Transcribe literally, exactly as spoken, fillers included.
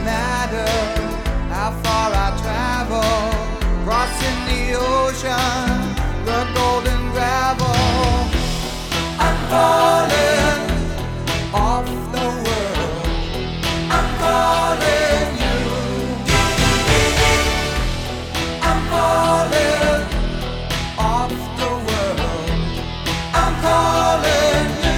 matter how far I travel, crossing the ocean, the golden gravel. I'm falling.